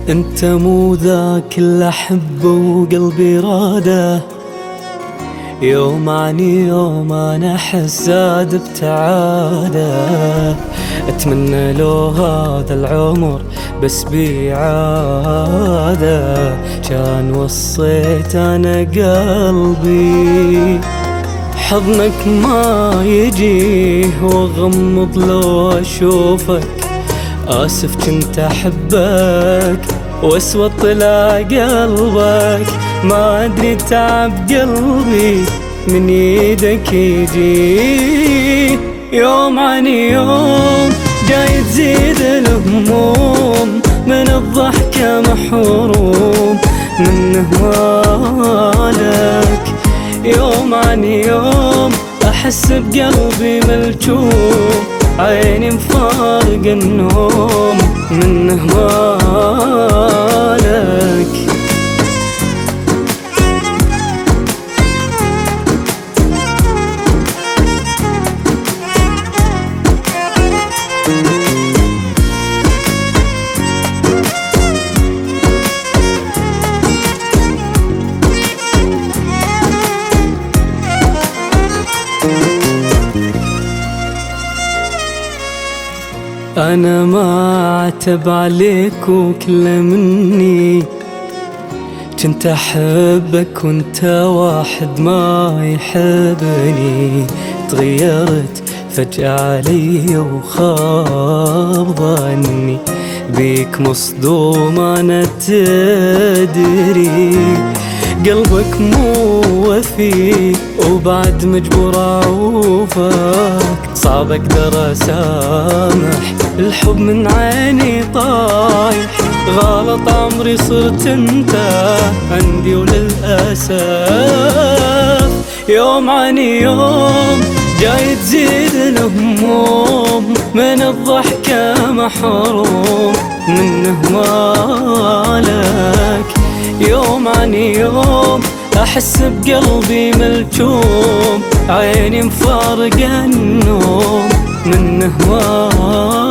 انت مو ذاك اللي احبه وقلبي راده، يوم عن يوم انا احس زاد ابتعاده. اتمنى لو هذا العمر بس بيعاده، كان وصيت انا قلبي حضنك ما يجيه، واغمض لو اشوفك آسف كنت أحبك، واسود طلع قلبك. ما أدري تعب قلبي من يدك يجي، يوم عن يوم جاي تزيد الهموم، من الضحكة محروم منه مالك. يوم عن يوم أحس بقلبي ملجوم، عيني مفارق النوم منه مالك. أنا ما عتب عليك وكل مني، كنت أحبك وانت واحد ما يحبني. تغيرت فجأة علي وخاب ظني، بيك مصدوم أنا تدري. قلبك مو وفي وبعد مجبور أعوفك، صعب أقدر أسامح الحب من عيني طايح. غلط عمري صرت انت عندي وللأسف، يوم عن يوم جاي تزيد الهموم، من الضحكة محروم منه مالك. يوم عن يوم أحس بقلبي ملجوم، عيني مفارقة النوم منه مالك.